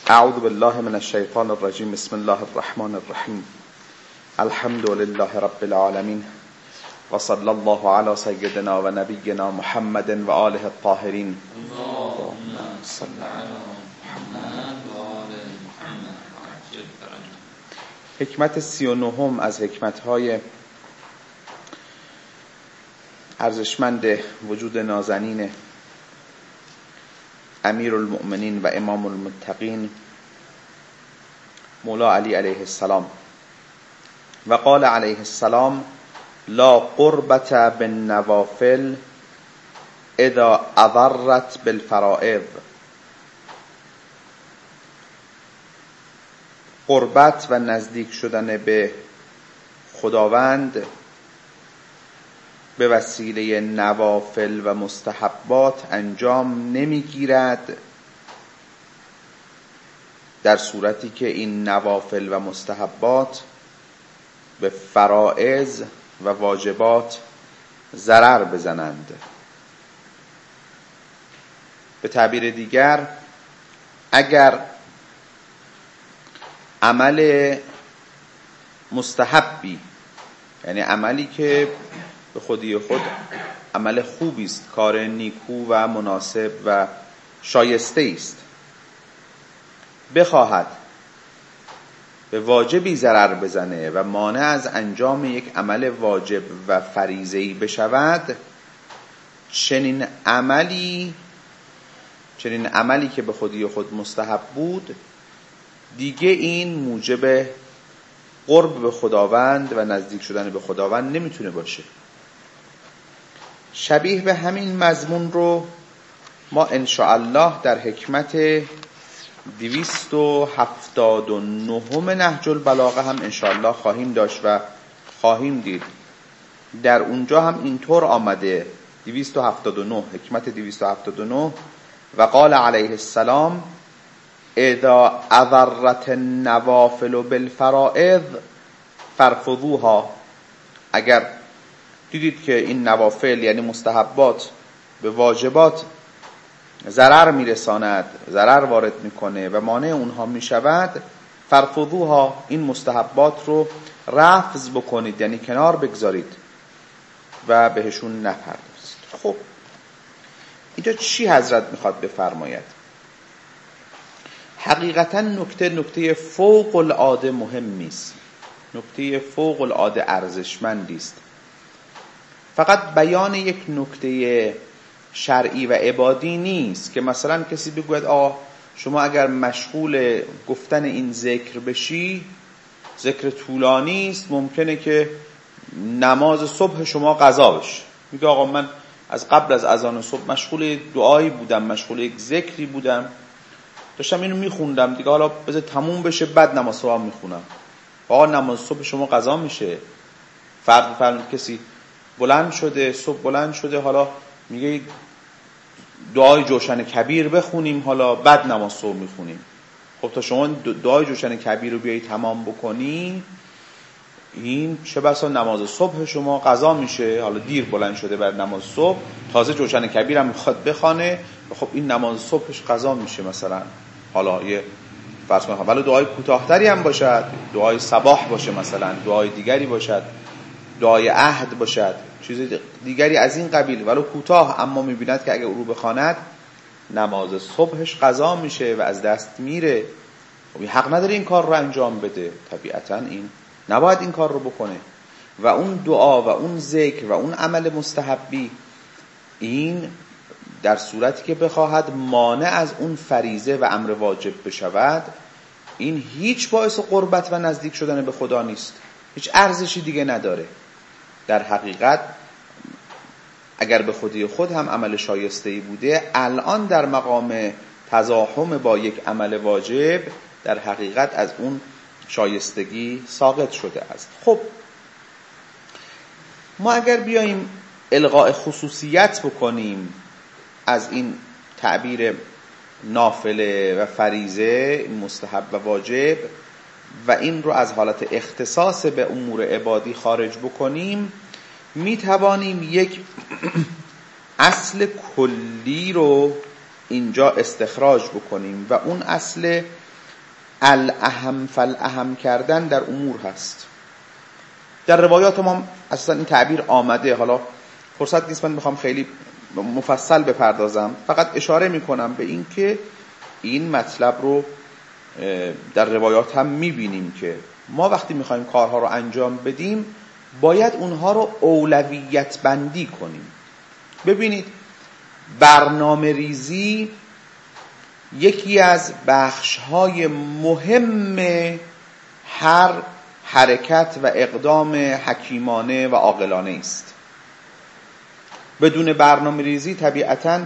اعوذ بالله من الشیطان الرجیم. بسم الله الرحمن الرحیم. الحمد لله رب العالمین و صلی الله علی سیدنا و نبینا محمد و آله الطاهرین. اللهم صل علی محمد و آل محمد. حکمت 39 از حکمت‌های ارزشمند وجود نازنین امیر المؤمنین و امام المتقین مولا علی علیه السلام. و قال علیه السلام: لا قربت بالنوافل اذا اضرت بالفرائض. قربت و نزدیک شدن به خداوند به وسیله نوافل و مستحبات انجام نمیگیرد در صورتی که این نوافل و مستحبات به فرائض و واجبات ضرر بزنند. به تعبیر دیگر، اگر عمل مستحبی، یعنی عملی که به خودی خود عمل خوبی است، کار نیکو و مناسب و شایسته است، بخواهد به واجبی ضرر بزنه و مانع از انجام یک عمل واجب و فریضه‌ای بشود، چنین عملی که به خودی خود مستحب بود دیگه این موجب قرب به خداوند و نزدیک شدن به خداوند نمیتونه باشه. شبیه به همین مضمون رو ما انشاءالله در حکمت 279 نهج البلاغه هم انشاءالله خواهیم داشت و خواهیم دید. در اونجا هم اینطور آمده، 279 حکمت 279: و قال علیه السلام: اذا اضرت النوافل بالفرائض فرفضوها. اگر دیدید که این نوافل یعنی مستحبات به واجبات ضرر میرساند، ضرر وارد میکنه و مانع اونها میشود، فرفضوها، این مستحبات رو رفض بکنید، یعنی کنار بگذارید و بهشون نپردازید. خب اینجا چی حضرت میخواد بفرماید؟ حقیقتا نکته فوق العاده مهمی است، نکته فوق العاده ارزشمندی است. فقط بیان یک نکته شرعی و عبادی نیست که مثلا کسی بگوید شما اگر مشغول گفتن این ذکر بشی، ذکر طولانی است، ممکنه که نماز صبح شما قضا بشه. میگه آقا من از قبل از اذان صبح مشغول دعایی بودم، مشغول یک ذکری بودم، داشتم اینو میخوندم دیگه، حالا بذار تموم بشه بعد نماز صبح میخونم. آقا نماز صبح شما قضا میشه. فرض کسی بلند شده، صبح بلند شده، حالا میگه دعای جوشن کبیر بخونیم، حالا بعد نماز صبح میخونیم. خب تا شما دعای جوشن کبیر رو بیایی تمام بکنی، این چه بسا نماز صبح شما قضا میشه. حالا دیر بلند شده بعد نماز صبح، تازه جوشن کبیر هم میخواد بخونه، خب این نماز صبحش قضا میشه. مثلا حالا یه فرض کنید ولی دعای کوتاه‌تری هم باشد، دعای صباح باشه، مثلا دعای دیگری باشد، دعای عهد باشد، چیز دیگری از این قبیل، ولو کوتاه، اما میبیند که اگه او رو بخواند نماز صبحش قضا میشه و از دست میره. خب حق نداره این کار رو انجام بده، طبیعتا این نباید این کار رو بکنه. و اون دعا و اون ذکر و اون عمل مستحبی، این در صورتی که بخواهد مانع از اون فریضه و امر واجب بشود، این هیچ باعث قربت و نزدیک شدن به خدا نیست، هیچ ارزشی دیگه نداره. در حقیقت اگر به خودی خود هم عمل شایسته‌ای بوده، الان در مقام تزاحم با یک عمل واجب در حقیقت از اون شایستگی ساقط شده است. خب ما اگر بیاییم الغاء خصوصیت بکنیم از این تعبیر نافله و فریضه، مستحب و واجب، و این رو از حالت اختصاص به امور عبادی خارج بکنیم، می توانیم یک اصل کلی رو اینجا استخراج بکنیم و اون اصل الاهم فالاهم کردن در امور هست. در روایات ما اصلا این تعبیر آمده، حالا فرصت نیست من بخوام خیلی مفصل بپردازم، فقط اشاره میکنم به این که این مطلب رو در روایات هم میبینیم که ما وقتی میخوایم کارها رو انجام بدیم باید اونها رو اولویت بندی کنیم. ببینید برنامه ریزی یکی از بخش‌های مهم هر حرکت و اقدام حکیمانه و عاقلانه است. بدون برنامه ریزی طبیعتاً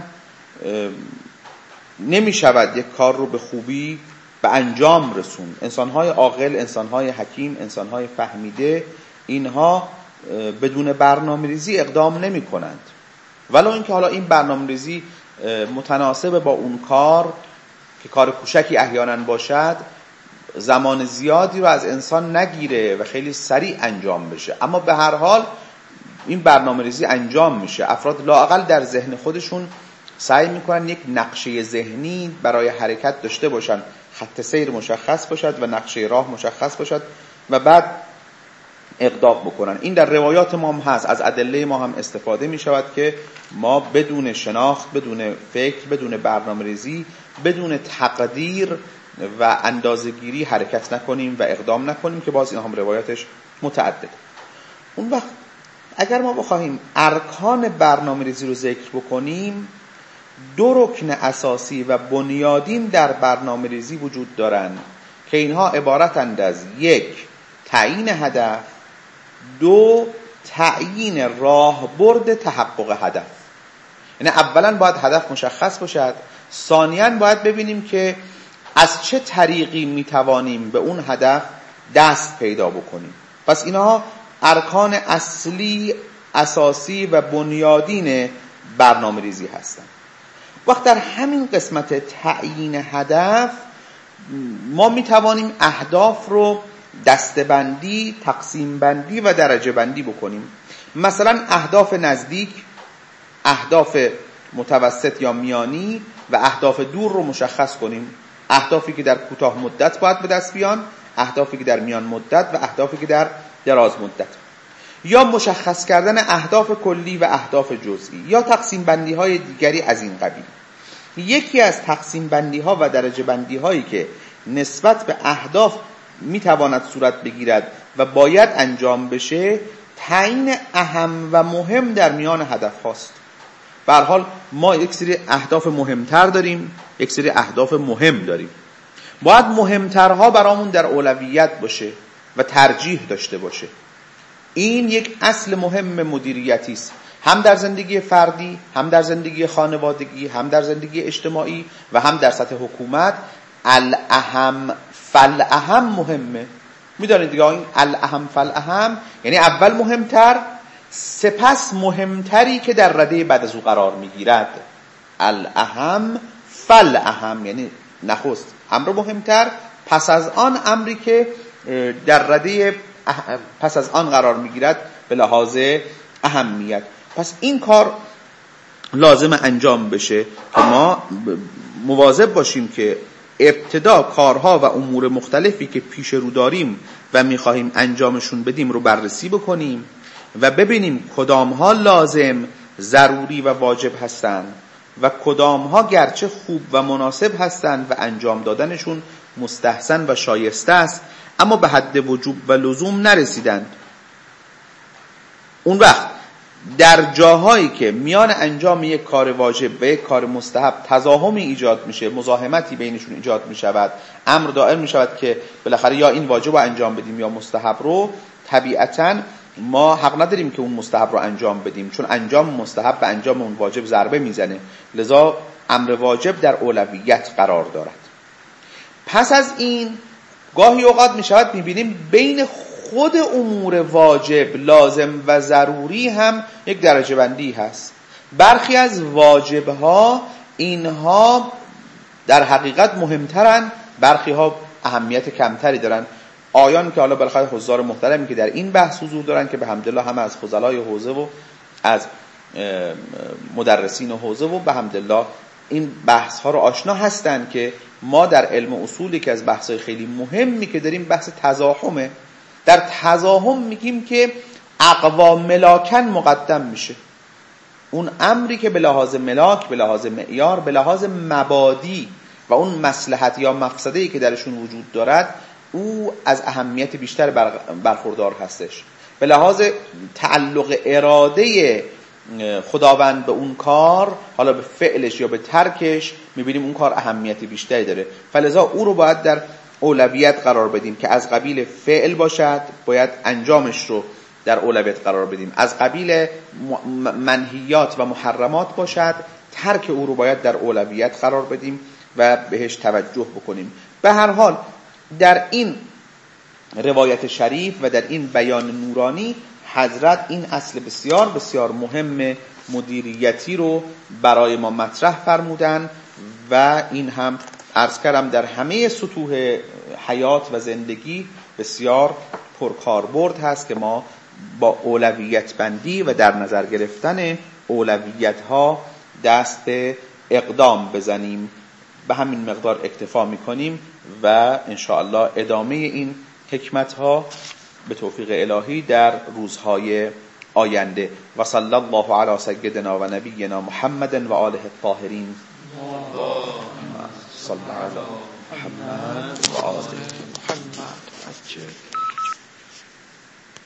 نمی شود یک کار رو به خوبی به انجام رسون. انسان‌های عاقل، انسان‌های حکیم، انسان‌های فهمیده، اینها بدون برنامه ریزی اقدام نمی کنند. ولو اینکه حالا این برنامه ریزی متناسب با اون کار که کار کوچکی احیانا باشد زمان زیادی رو از انسان نگیره و خیلی سریع انجام بشه، اما به هر حال این برنامه ریزی انجام میشه. افراد لااقل در ذهن خودشون سعی میکنن یک نقشه ذهنی برای حرکت داشته باشن، خط سیر مشخص باشد و نقشه راه مشخص باشد و بعد اقدام بکنن. این در روایات ما هم هست، از ادله ما هم استفاده می شود که ما بدون شناخت، بدون فکر، بدون برنامه ریزی، بدون تقدیر و اندازه‌گیری حرکت نکنیم و اقدام نکنیم که باز این هم روایاتش متعدد. اون وقت اگر ما بخواهیم ارکان برنامه ریزی رو ذکر بکنیم، دو رکن اساسی و بنیادین در برنامه ریزی وجود دارند که اینها عبارتند از یک، تعیین هدف، دو، تعیین راهبرد تحقق هدف. یعنی اولا باید هدف مشخص باشد، ثانیاً باید ببینیم که از چه طریقی میتوانیم به اون هدف دست پیدا بکنیم. پس اینها ارکان اصلی، اساسی و بنیادین برنامه ریزی هستند. وقت در همین قسمت تعیین هدف ما میتوانیم اهداف رو دسته‌بندی، تقسیم بندی و درجه بندی بکنیم. مثلا اهداف نزدیک، اهداف متوسط یا میانی و اهداف دور رو مشخص کنیم. اهدافی که در کوتاه مدت باید به دست بیان، اهدافی که در میان مدت و اهدافی که در دراز مدت. یا مشخص کردن اهداف کلی و اهداف جزئی یا تقسیم بندی های دیگری از این قبیل. یکی از تقسیم بندی ها و درجه بندی هایی که نسبت به اهداف میتواند صورت بگیرد و باید انجام بشه، تعیین اهم و مهم در میان هدف هاست. به هر حال ما یک سری اهداف مهمتر داریم، یک سری اهداف مهم داریم. باید مهمترها برامون در اولویت باشه و ترجیح داشته باشه. این یک اصل مهم مدیریتی است، هم در زندگی فردی، هم در زندگی خانوادگی، هم در زندگی اجتماعی و هم در سطح حکومت. الاهم فالاهم مهمه. میدونید دیگه این الاهم فالاهم یعنی اول مهمتر، سپس مهمتری که در رده بعد از او قرار میگیرد. الاهم فالاهم یعنی نخست امر مهمتر، پس از آن امری که در رده پس از آن قرار میگیرد به لحاظ اهمیت. پس این کار لازم انجام بشه که ما مواظب باشیم که ابتدا کارها و امور مختلفی که پیش رو داریم و میخواهیم انجامشون بدیم رو بررسی بکنیم و ببینیم کدامها لازم، ضروری و واجب هستند و کدامها گرچه خوب و مناسب هستند و انجام دادنشون مستحسن و شایسته است اما به حد وجوب و لزوم نرسیدند. اون وقت در جاهایی که میان انجام یک کار واجب و یک کار مستحب تزاحمی ایجاد میشه، مزاحمتی بینشون ایجاد میشود، امر دائر میشود که بالاخره یا این واجب رو انجام بدیم یا مستحب رو، طبیعتاً ما حق نداریم که اون مستحب رو انجام بدیم، چون انجام مستحب به انجام اون واجب ضربه میزنه. لذا امر واجب در اولویت قرار دارد. پس از این گاهی اوقات میشود میبینیم بین خود امور واجب، لازم و ضروری هم یک درجه بندی هست. برخی از واجبها اینها در حقیقت مهمترن، برخی ها اهمیت کمتری دارن. آیان که حالا بالاخره حضار محترمی که در این بحث حضور دارن که به حمدالله هم از فضلای حوزه و از مدرسین حوزه و به حمدالله این بحث ها رو آشنا هستن که ما در علم اصولی که از بحث های خیلی مهمی که داریم بحث تزاحمه. در تزاحم میگیم که اقوا ملاکن مقدم میشه. اون امری که به لحاظ ملاک، به لحاظ معیار، به لحاظ مبادی و اون مصلحت یا مفسده‌ای که درشون وجود دارد، او از اهمیت بیشتر برخوردار هستش. به لحاظ تعلق اراده خداوند به اون کار، حالا به فعلش یا به ترکش، میبینیم اون کار اهمیت بیشتری داره. فلذا او رو باید در اولویت قرار بدیم که از قبیل فعل باشد، باید انجامش رو در اولویت قرار بدیم. از قبیل منهیات و محرمات باشد، ترک او رو باید در اولویت قرار بدیم و بهش توجه بکنیم. به هر حال در این روایت شریف و در این بیان نورانی حضرت این اصل بسیار بسیار مهم مدیریتی رو برای ما مطرح فرمودن و این هم عرض کردم در همه سطوح حیات و زندگی بسیار پرکاربرد هست که ما با اولویت بندی و در نظر گرفتن اولویت ها دست به اقدام بزنیم. به همین مقدار اکتفا میکنیم و انشاءالله ادامه این حکمت ها به توفیق الهی در روزهای آینده. و صلی الله علی سیدنا و نبینا محمد و آله الطاهرین. صلی علی محمد و آله محمد.